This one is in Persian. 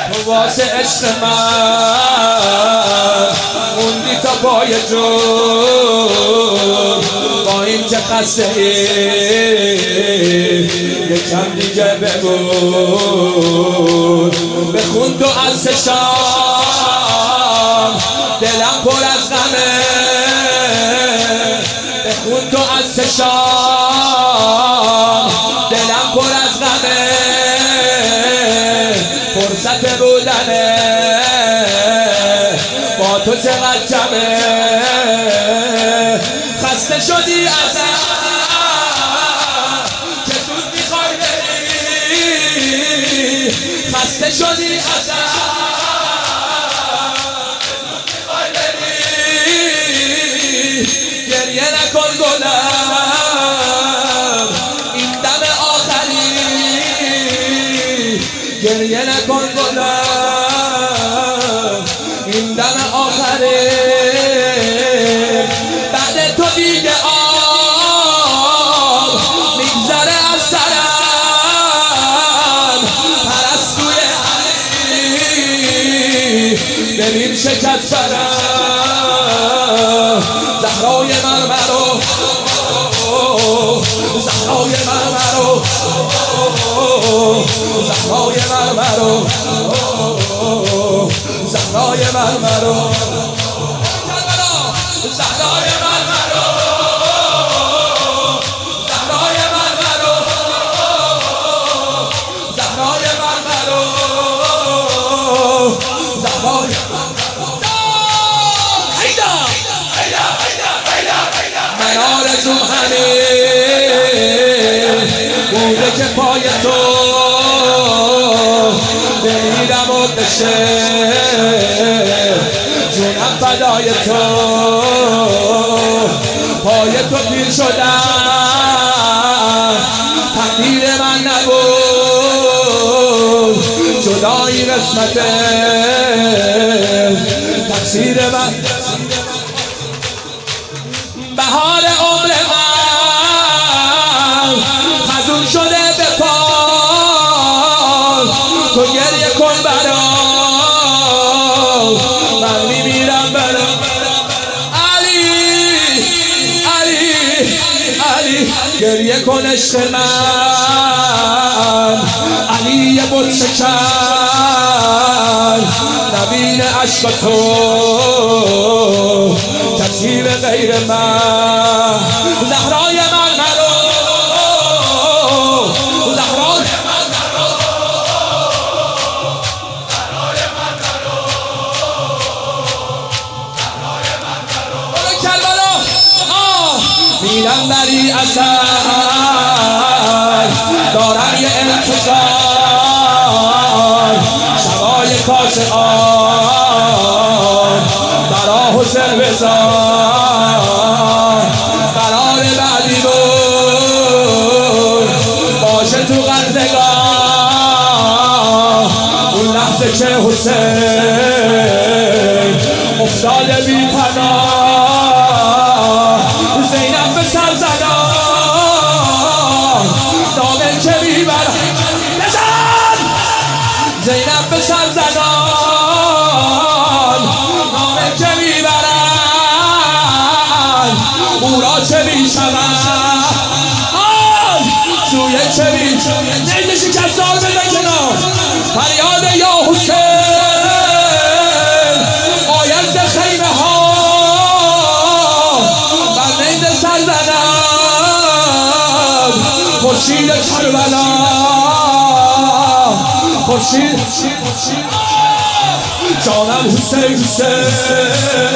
تو واسه عشق من موندی تا پای جون. با این که خسته یکم دیگه بمون. بخون تو از چشام دلم پر از غمه. بخون تو از چشام دلم پر از غمه. فرصت بودنه با تو چقدر کمه. خسته شدی ازم که زود میخوای بری. خسته شدی ازم که زود میخوای بری. گریه نکن گلم این دم آخری. گریه نکن گلم این دم آخری. بعد تو دیگه آب میگذره از سرم. پرستوی علی ببین شکست برم. زهرای مرمرو زهرای مرمرو زهرای مرمرو زهرای مرمرو زهرای مرمرو زهرای مرمرو زهرای مرمرو زهرای هیدا من آرزوم همین بوده که پای تو بمیرم و بشه جونم فدای تو. پای تو پیر شدم تقدیر من نبود. جدایی قسمته تقصیر من. بهار عمر من خزون شده به پا. تو گریه کن برام من میمیرم برام. علی علی علی گریه کن عشق من. علی یه بت شکن نبین عشق تو کسی به غیر من. زهرای مرمرو زهرای مرمرو زهرای مرمرو زهرای مرمرو. برو کربلا میرم بری اثر دارم یه انتظار. شبای کاش آن برا حسین بزار. قرار بعدی بود باشه تو قدرگاه. اون لحظه که حسین افتاده بی پناه. زینب به سر زدان دامن که میبرد بزن. زینب به سر زدان دامن که میبرد. او را چه میشود سوی چه میشود. نیده شکستار بزن کنار. فریاد یا حسین آید خیمه ها بر نیده سر زند. خورشید کربلا خورشید جانم حسین حسین